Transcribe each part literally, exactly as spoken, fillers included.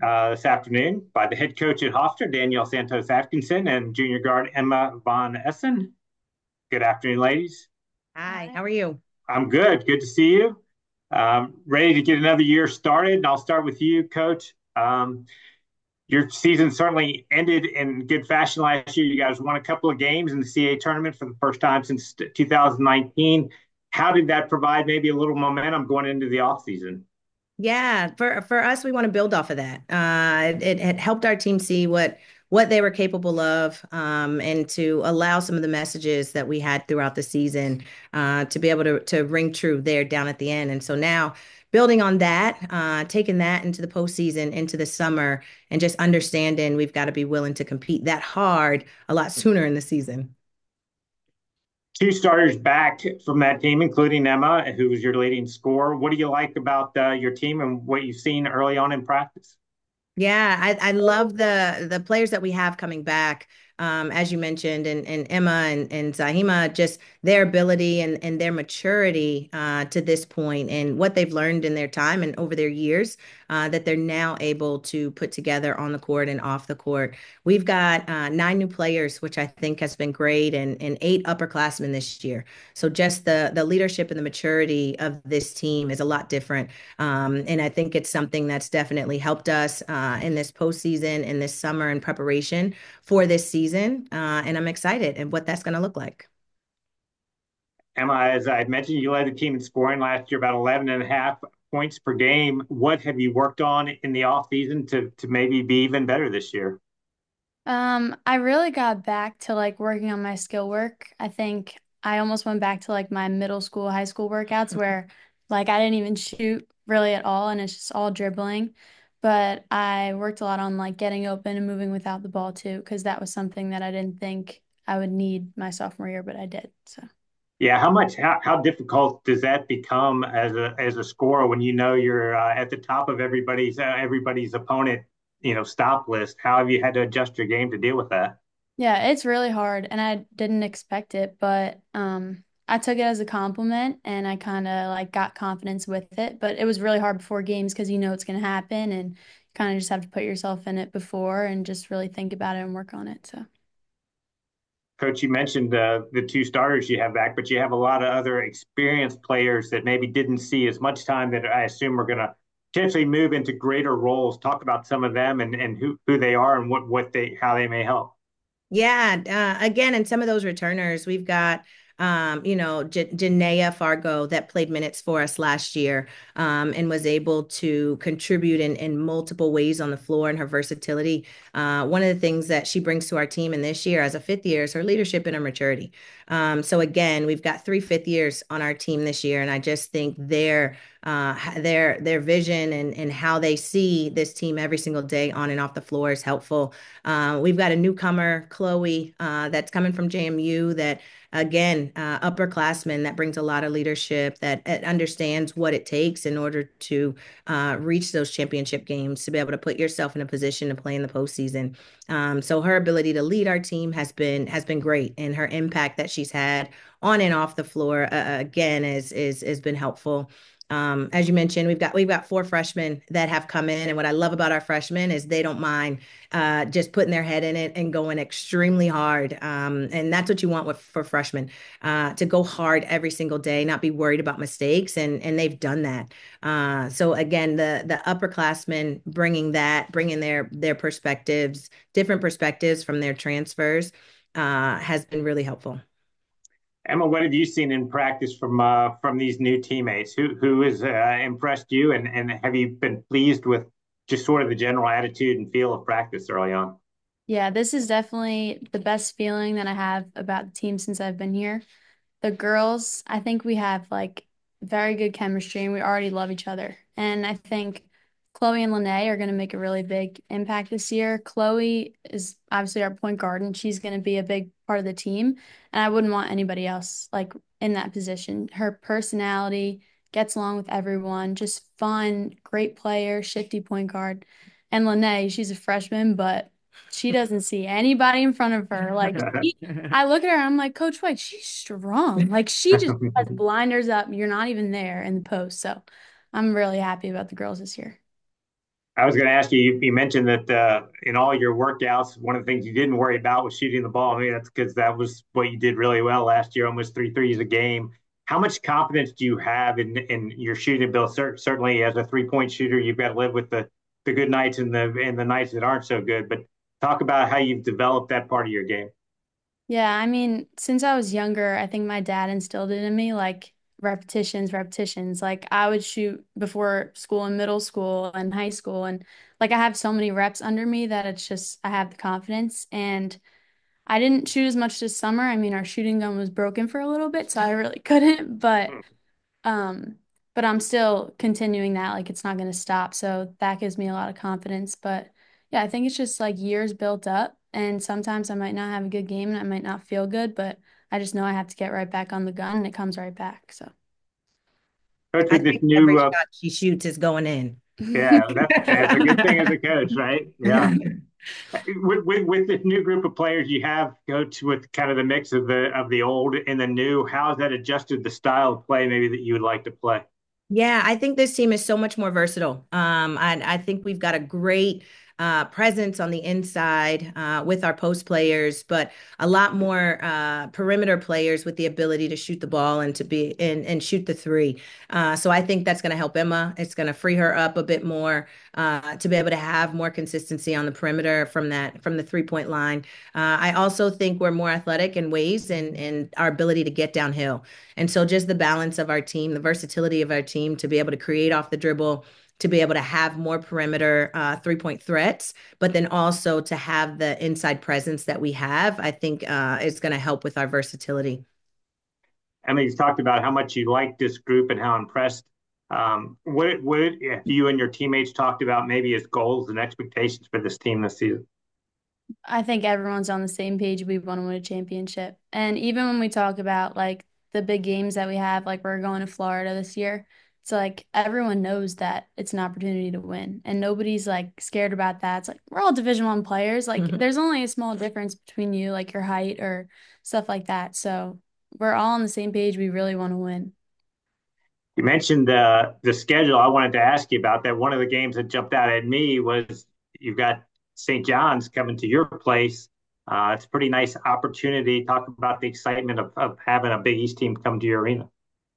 uh, this afternoon by the head coach at Hofstra, Danielle Santos Atkinson, and junior guard Emma Von Essen. Good afternoon, ladies. Hi, how are you? I'm good. Good to see you. Um, ready to get another year started. And I'll start with you, Coach. Um, your season certainly ended in good fashion last year. You guys won a couple of games in the C A A tournament for the first time since two thousand nineteen. How did that provide maybe a little momentum going into the offseason? Yeah, for for us, we want to build off of that. Uh, it, it helped our team see what what they were capable of, um, and to allow some of the messages that we had throughout the season uh, to be able to to ring true there down at the end. And so now, building on that, uh, taking that into the postseason, into the summer, and just understanding we've got to be willing to compete that hard a lot sooner in the season. Two starters back from that team, including Emma, who was your leading scorer. What do you like about uh, your team and what you've seen early on in practice? Yeah, I, I love the the players that we have coming back. Um, as you mentioned, and, and Emma and, and Zahima, just their ability and, and their maturity uh, to this point and what they've learned in their time and over their years uh, that they're now able to put together on the court and off the court. We've got uh, nine new players, which I think has been great, and, and eight upperclassmen this year. So just the the leadership and the maturity of this team is a lot different, um, and I think it's something that's definitely helped us uh, in this postseason, in this summer, in preparation for this season. Uh, and I'm excited and what that's going to look like. Emma, as I mentioned, you led the team in scoring last year, about eleven and a half points per game. What have you worked on in the offseason to, to maybe be even better this year? Um, I really got back to like working on my skill work. I think I almost went back to like my middle school, high school workouts where like I didn't even shoot really at all and it's just all dribbling. But I worked a lot on like getting open and moving without the ball too, because that was something that I didn't think I would need my sophomore year, but I did. So. Yeah, how much how, how difficult does that become as a as a scorer when you know you're uh, at the top of everybody's uh, everybody's opponent, you know, stop list? How have you had to adjust your game to deal with that? Yeah, it's really hard and I didn't expect it, but um I took it as a compliment and I kind of like got confidence with it, but it was really hard before games because you know it's going to happen and kind of just have to put yourself in it before and just really think about it and work on it. So, Coach, you mentioned uh, the two starters you have back, but you have a lot of other experienced players that maybe didn't see as much time that I assume are going to potentially move into greater roles. Talk about some of them and, and who, who they are and what, what they how they may help. Yeah, uh, again, and some of those returners, we've got, um, you know, J Janaea Fargo that played minutes for us last year, um, and was able to contribute in, in multiple ways on the floor and her versatility. Uh, one of the things that she brings to our team in this year as a fifth year is her leadership and her maturity. Um, so again, we've got three fifth years on our team this year, and I just think their uh, their their vision and and how they see this team every single day on and off the floor is helpful. Uh, we've got a newcomer, Chloe, uh, that's coming from J M U that, again, uh, upperclassman that brings a lot of leadership, that uh, understands what it takes in order to uh, reach those championship games, to be able to put yourself in a position to play in the postseason. Um, so her ability to lead our team has been has been great, and her impact that she's had on and off the floor, uh, again, is is has been helpful. Um, as you mentioned, we've got we've got four freshmen that have come in, and what I love about our freshmen is they don't mind uh, just putting their head in it and going extremely hard. Um, and that's what you want with for freshmen, uh, to go hard every single day, not be worried about mistakes, and and they've done that. Uh, so again, the the upperclassmen bringing that, bringing their their perspectives, different perspectives from their transfers, uh, has been really helpful. Emma, what have you seen in practice from uh, from these new teammates? Who who has uh, impressed you, and and have you been pleased with just sort of the general attitude and feel of practice early on? yeah, this is definitely the best feeling that I have about the team since I've been here. The girls, I think we have like very good chemistry and we already love each other. And I think Chloe and Lene are going to make a really big impact this year. Chloe is obviously our point guard and she's going to be a big part of the team. And I wouldn't want anybody else like in that position. Her personality gets along with everyone, just fun, great player, shifty point guard. And Lene, she's a freshman, but she doesn't see anybody in front of her. Like she I look at her and I'm like, Coach White, she's strong. Like she just has blinders up. You're not even there in the post. So I'm really happy about the girls this year. I was going to ask you, you, you mentioned that uh, in all your workouts, one of the things you didn't worry about was shooting the ball. I mean, that's because that was what you did really well last year, almost three threes a game. How much confidence do you have in in your shooting ability? Cer- certainly, as a three point shooter, you've got to live with the the good nights and the and the nights that aren't so good. But talk about how you've developed that part of your game. Yeah, I mean, since I was younger, I think my dad instilled it in me, like repetitions, repetitions. Like I would shoot before school in middle school and high school, and like I have so many reps under me that it's just I have the confidence. And I didn't shoot as much this summer. I mean, our shooting gun was broken for a little bit, so I really couldn't, but um but I'm still continuing that. Like it's not going to stop. So that gives me a lot of confidence, but yeah, I think it's just like years built up, and sometimes I might not have a good game and I might not feel good, but I just know I have to get right back on the gun and it comes right back. So Coach, I with this think every new, uh, shot she shoots is going in. yeah, that's that's a good thing as a coach, right? Yeah. With, with with this new group of players you have, coach, with kind of the mix of the of the old and the new, how has that adjusted the style of play maybe that you would like to play? Yeah, I think this team is so much more versatile. Um, and I think we've got a great uh, presence on the inside uh, with our post players, but a lot more uh, perimeter players with the ability to shoot the ball and to be and, and shoot the three. Uh, so I think that's going to help Emma. It's going to free her up a bit more uh, to be able to have more consistency on the perimeter from that from the three point line. Uh, I also think we're more athletic in ways and and our ability to get downhill. And so just the balance of our team, the versatility of our team to be able to create off the dribble, to be able to have more perimeter uh, three point threats, but then also to have the inside presence that we have, I think uh, is going to help with our versatility. Emily's talked about how much you like this group and how impressed. Um, what what have you and your teammates talked about maybe as goals and expectations for this team this season? I think everyone's on the same page. We want to win a championship. And even when we talk about like the big games that we have, like we're going to Florida this year, it's like everyone knows that it's an opportunity to win. And nobody's like scared about that. It's like we're all Division One players. Like there's only a small difference between you, like your height or stuff like that. So we're all on the same page. We really want to win. You mentioned uh, the schedule. I wanted to ask you about that. One of the games that jumped out at me was you've got Saint John's coming to your place. Uh, it's a pretty nice opportunity. Talk about the excitement of, of having a Big East team come to your arena.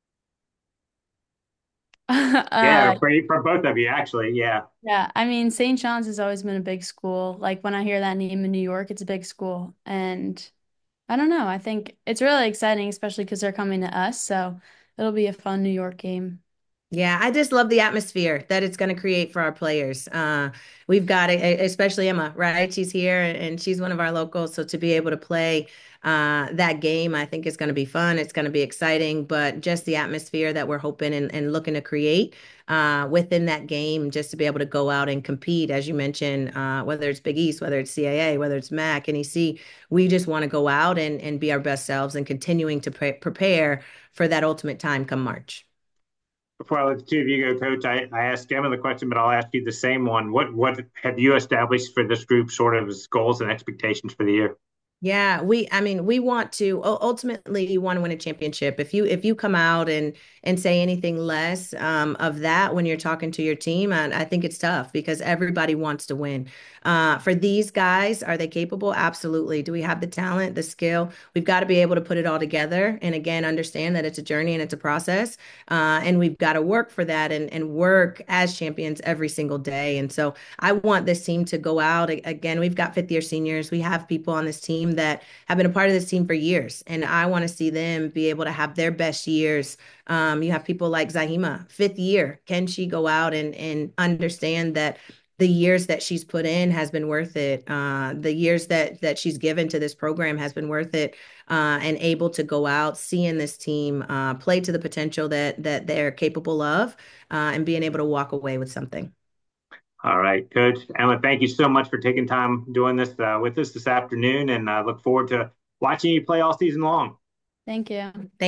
Yeah, uh for, for both of you, actually. Yeah. Yeah, I mean, Saint John's has always been a big school. Like when I hear that name in New York, it's a big school. And I don't know, I think it's really exciting, especially because they're coming to us. So it'll be a fun New York game. Yeah, I just love the atmosphere that it's going to create for our players. Uh, we've got, a, especially Emma, right? She's here and she's one of our locals. So to be able to play uh, that game, I think is going to be fun. It's going to be exciting, but just the atmosphere that we're hoping and, and looking to create uh, within that game, just to be able to go out and compete, as you mentioned, uh, whether it's Big East, whether it's C A A, whether it's M A C, N E C, we just want to go out and, and be our best selves and continuing to pre prepare for that ultimate time come March. Before I let the two of you go, Coach, I, I asked Emma the question, but I'll ask you the same one. What what have you established for this group, sort of as goals and expectations for the year? Yeah, we I mean, we want to u- ultimately you want to win a championship. If you if you come out and and say anything less um, of that when you're talking to your team, and I think it's tough because everybody wants to win. Uh, for these guys, are they capable? Absolutely. Do we have the talent, the skill? We've got to be able to put it all together. And again, understand that it's a journey and it's a process. Uh, and we've got to work for that and, and work as champions every single day. And so I want this team to go out. Again, we've got fifth year seniors. We have people on this team that have been a part of this team for years. And I want to see them be able to have their best years. Um, you have people like Zahima, fifth year. Can she go out and, and understand that the years that she's put in has been worth it. Uh, the years that that she's given to this program has been worth it, uh, and able to go out, seeing this team uh, play to the potential that that they're capable of, uh, and being able to walk away with something. All right, Coach Emma, thank you so much for taking time doing this uh, with us this afternoon, and I uh, look forward to watching you play all season long. Thank you. Thank